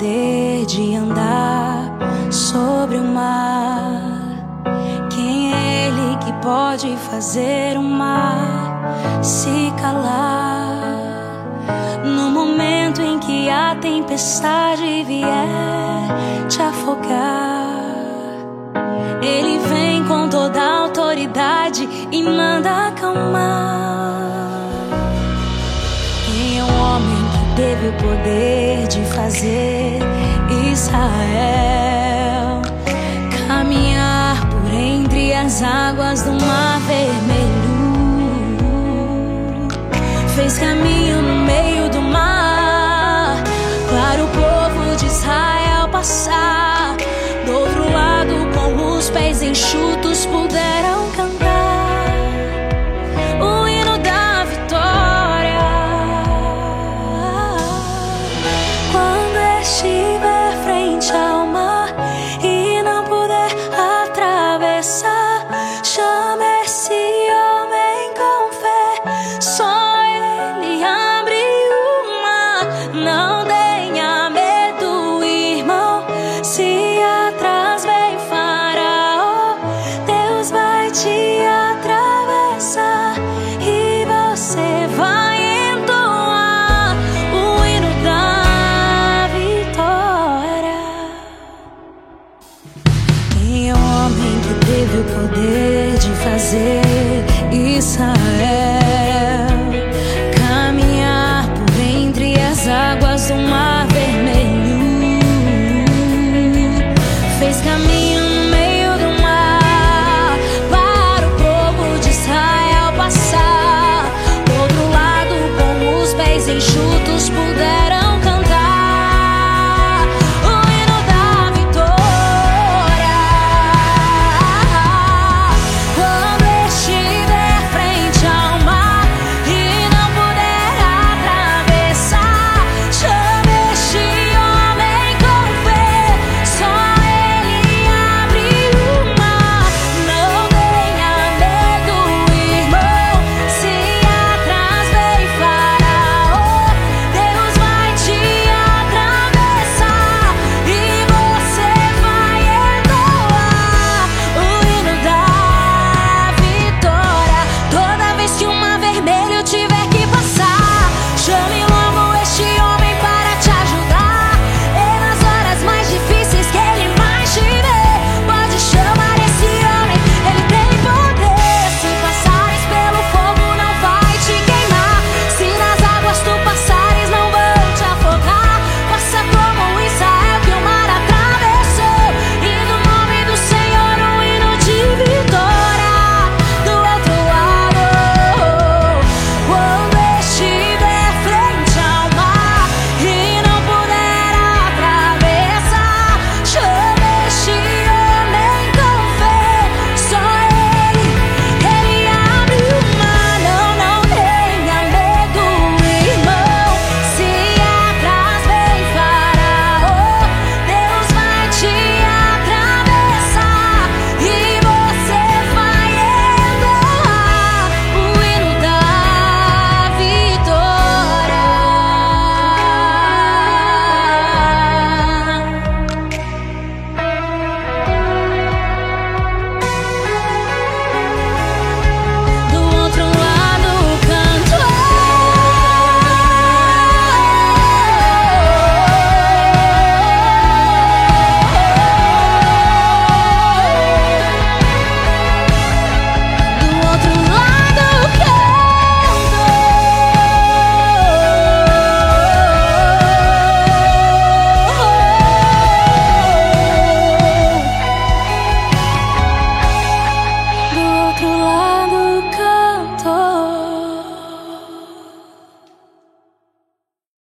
poder de andar sobre o mar? Quem é Ele que pode fazer o mar se calar? No momento em que a tempestade vier te afogar, Ele vem com toda a autoridade e manda acalmar. Quem é o homem que teve o poder de fazer Israel caminhar por entre as águas do Mar Vermelho? Fez caminho no meio do mar para o povo de Israel passar. Do outro lado, com os pés enxutos, puderam